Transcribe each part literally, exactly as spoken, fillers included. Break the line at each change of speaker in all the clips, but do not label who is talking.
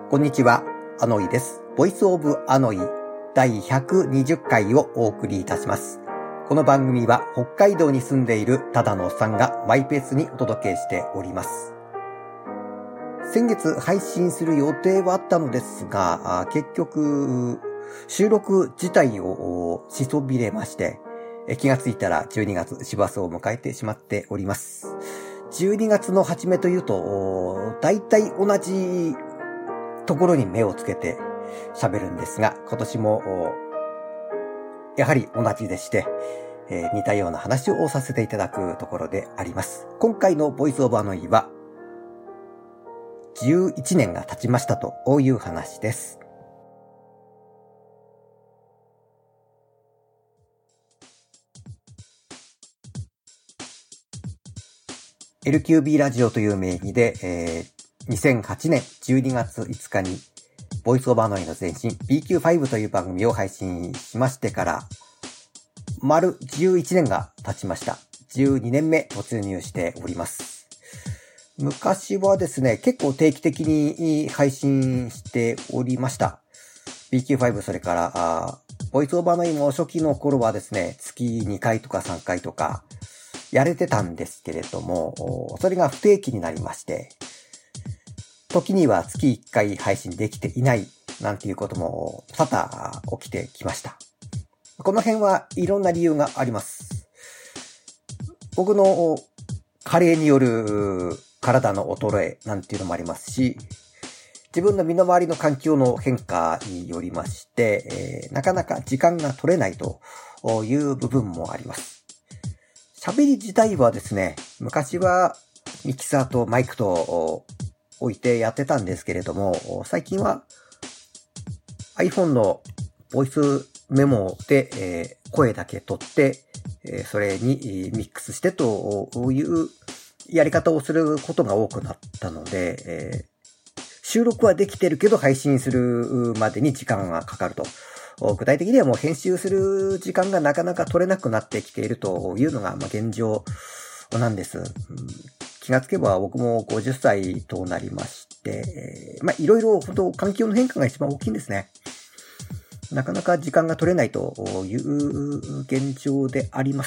こんにちは、アノイです。ボイスオブアノイだいひゃくにじゅっかいをお送りいたします。この番組は北海道に住んでいるただのおっさんがマイペースにお届けしております。先月配信する予定はあったのですが、結局収録自体をしそびれまして、気がついたらじゅうにがつ師走を迎えてしまっております。じゅうにがつの初めというと、だいたい同じところに目をつけて喋るんですが、今年もやはり同じでして、えー、似たような話をさせていただくところであります。今回のボイスオブアノイはじゅういちねんが経ちましたという話です。エルキュービー ラジオという名義で、えーにせんはちねんじゅうにがついつかにボイスオブアノイの前身 ビーキューファイブ という番組を配信しましてから丸じゅういちねんが経ちました。じゅうにねんめ突入しております。昔はですね、結構定期的に配信しておりました。ビーキューファイブ それからあボイスオブアノイも初期の頃はですね、月にかいとかさんかいとかやれてたんですけれども、それが不定期になりまして、時には月いっかい配信できていないなんていうことも多々起きてきました。この辺はいろんな理由があります。僕の加齢による体の衰えなんていうのもありますし、自分の身の回りの環境の変化によりまして、えー、なかなか時間が取れないという部分もあります。喋り自体はですね、昔はミキサーとマイクと置いてやってたんですけれども、最近は iPhone のボイスメモで、えー、声だけ取って、えー、それにミックスしてというやり方をすることが多くなったので、えー、収録はできてるけど配信するまでに時間がかかると。具体的にはもう編集する時間がなかなか取れなくなってきているというのがまあ現状なんです。うん、気がつけば僕もごじゅっさいとなりまして、えー、まあいろいろ本当環境の変化が一番大きいんですね。なかなか時間が取れないという現状であります。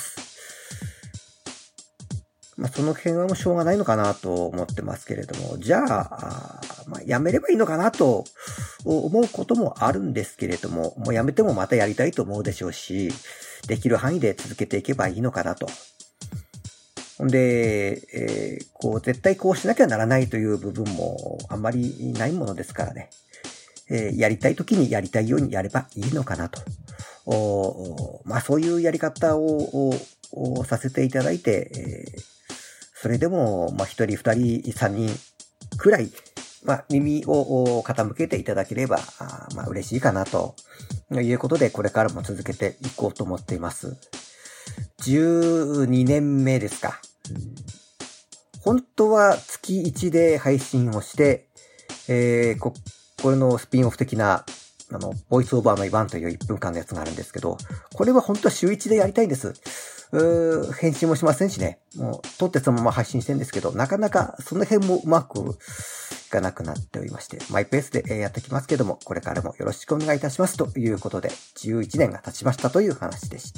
まあその辺はもうしょうがないのかなと思ってますけれども、じゃあ、まあやめればいいのかなと思うこともあるんですけれども、もうやめてもまたやりたいと思うでしょうし、できる範囲で続けていけばいいのかなと。ほんで、えー、こう、絶対こうしなきゃならないという部分もあんまりないものですからね。えー、やりたい時にやりたいようにやればいいのかなと。おまあそういうやり方をさせていただいて、えー、それでも、まあ一人二人三人くらい、まあ耳を傾けていただければ、あまあ嬉しいかなということで、これからも続けていこうと思っています。じゅうにねんめですか。本当は月いちで配信をして、えー、こ、これのスピンオフ的な、あの、ボイスオーバーのイバンといういっぷんかんのやつがあるんですけど、これは本当は週いちでやりたいんです。うー編集もしませんしね。もう、撮ってそのまま配信してるんですけど、なかなかその辺もうまくいかなくなっておりまして、マイペースでやってきますけども、これからもよろしくお願いいたしますということで、じゅういちねんが経ちましたという話でした。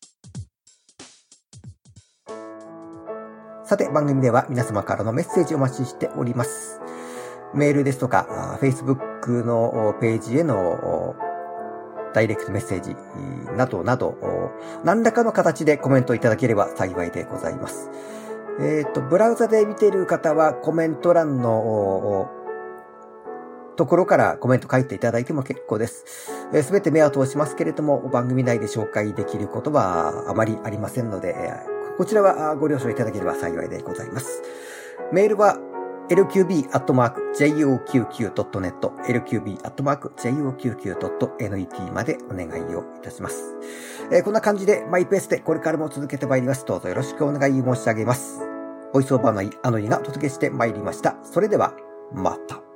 さて、番組では皆様からのメッセージをお待ちしております。メールですとか、Facebook のページへのダイレクトメッセージなどなど、何らかの形でコメントいただければ幸いでございます。えっと、ブラウザで見ている方はコメント欄のところからコメント書いていただいても結構です。すべて目を通しますけれども、番組内で紹介できることはあまりありませんので、こちらはご了承いただければ幸いでございます。メールは エルキュービー アットマーク ジェイオーキューキュー ドットネット エルキュービー アットマーク ジェイオーキューキュー ドットネット までお願いをいたします。えー、こんな感じでマイペースでこれからも続けてまいります。どうぞよろしくお願い申し上げます。ボイスオーバーのアノイがお届けしてまいりました。それではまた。